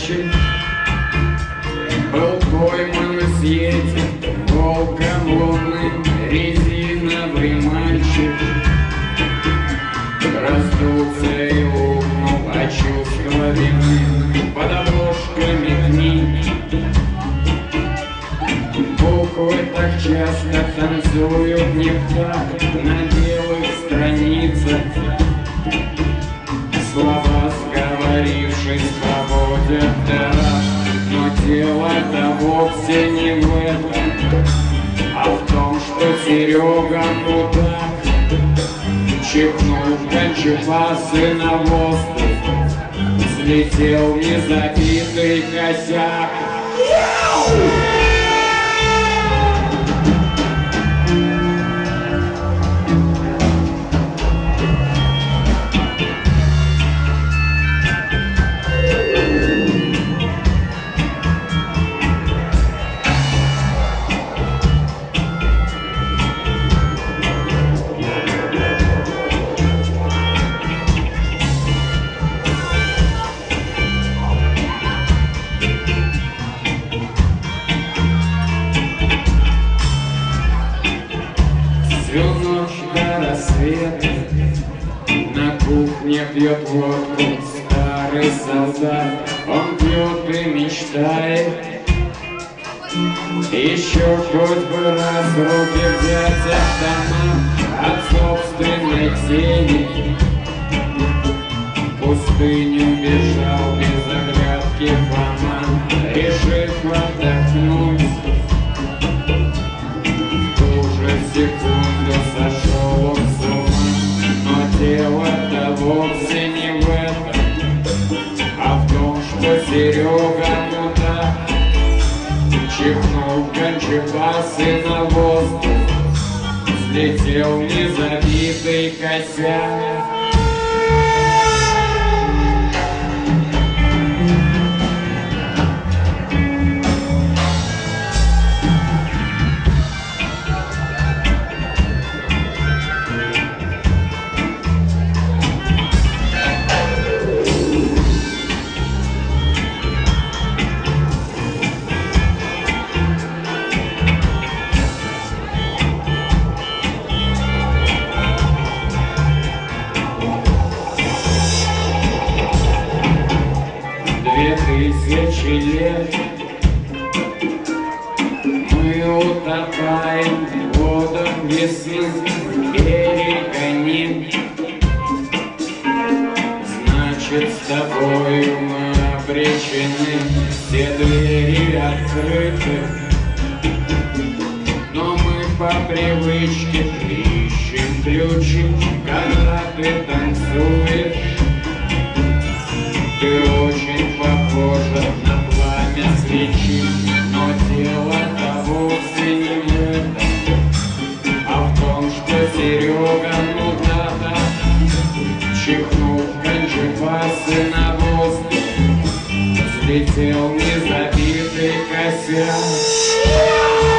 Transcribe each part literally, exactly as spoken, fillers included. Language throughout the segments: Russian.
мальчик был пойман в свете волком лунным, резиновый мальчик раздулся и ухнул от чувства вины под обложками книг. Буквы так часто танцуют не в такт на белых страницах. Слова, сговорившись, проводят дорог, но дело-то вовсе не в этом, а в том, что Серега мудак чихнул кончепасы на воздух, слетел незабитый косяк. Всю ночь до рассвета на кухне пьет водку старый солдат. Он пьет и мечтает еще хоть бы раз в руки взять автомат от собственной тени. В пустыню бежал без оглядки Фома, решив отдохнуть. Секунду сошел он с ума, но дело-то вовсе не в этом, а в том, что Серега мудак чихнул кончепасы на воздух, слетел незабитый косяк. Тысячи лет мы утопаем в водах весны, берега нет. Значит, с тобою мы обречены, все двери открыты, но мы по привычке ищем ключи, когда ты танцуешь. Ты очень похожа на пламя свечи, но дело-то вовсе не в этом, а в том, что Серега мудак чихнул кончепасы на воздух, слетел незабитый косяк.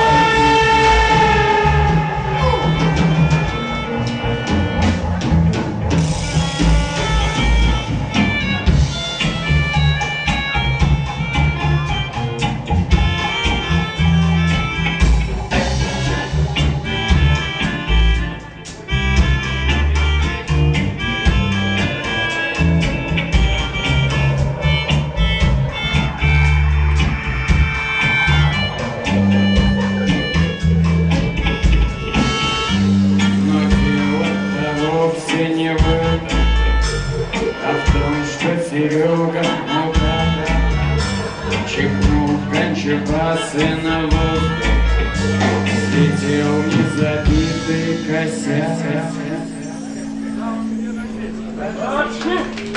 Не в этом, а в том, что Серега мудак чихнул кончепасы на воздух, слетел незабитый косяк.